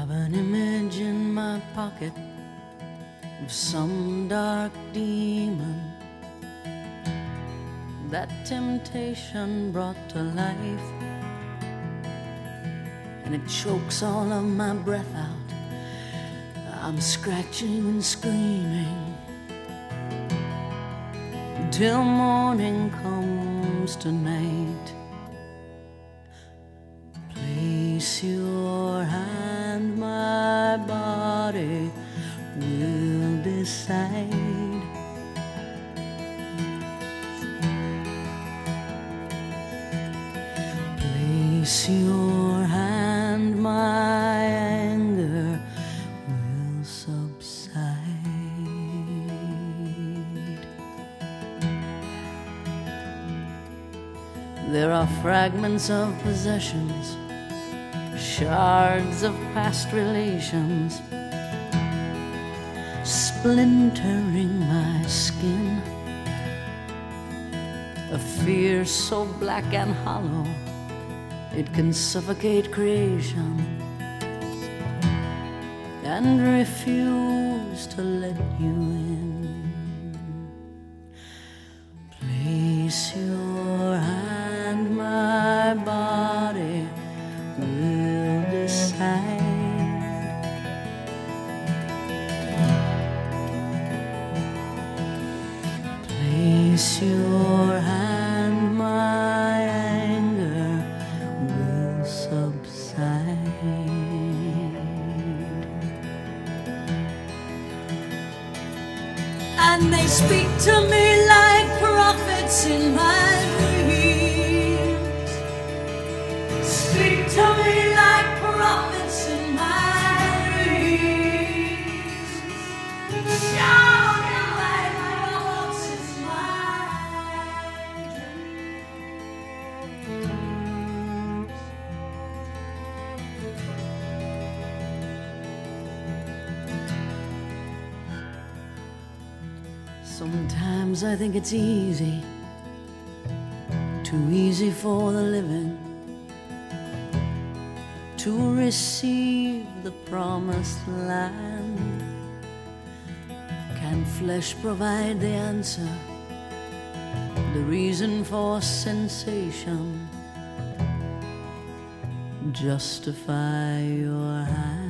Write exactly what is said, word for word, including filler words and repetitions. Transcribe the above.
I've an image in my pocket of some dark demon that temptation brought to life, and it chokes all of my breath out. I'm scratching and screaming till morning comes tonight. Place your hand, my body will decide. Place your hand, my anger will subside. There are fragments of possessions, shards of past relations, splintering my skin. A fear so black and hollow it can suffocate creation and refuse to let you in. Place your hand, my body will decide. Place your hand, my anger will subside. And they speak to me like prophets in my dreams. Speak to me like prophets in my dreams. Shout it like prophets in my dreams. Sometimes I think it's easy, too easy for the living, to receive the promised land. Can flesh provide the answer, the reason for sensation? Justify your hand.